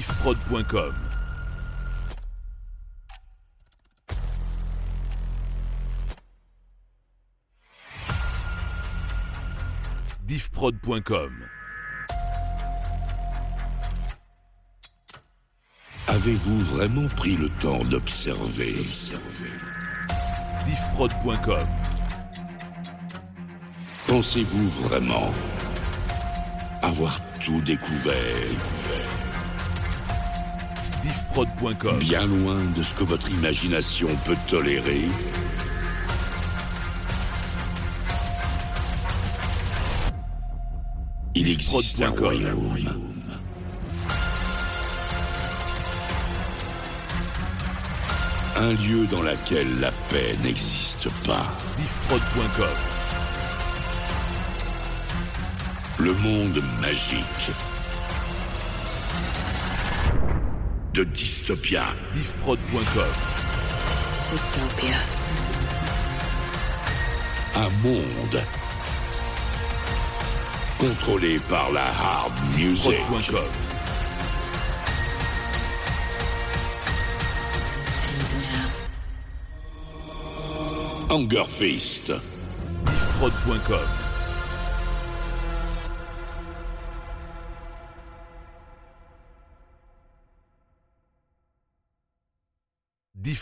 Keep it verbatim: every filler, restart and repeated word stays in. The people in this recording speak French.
diffprod point com. diffprod point com. Avez-vous vraiment pris le temps d'observer diffprod point com. Pensez-vous vraiment avoir tout découvert diffprod point com. Bien loin de ce que votre imagination peut tolérer. Il existe un royaume. Un lieu dans lequel la paix n'existe pas. diffprod point com. Le monde magique de Dystopia. diffprod point com. Dystopia. Un monde contrôlé par la hard music. diffprod point com. Hunger Fist. diffprod point com.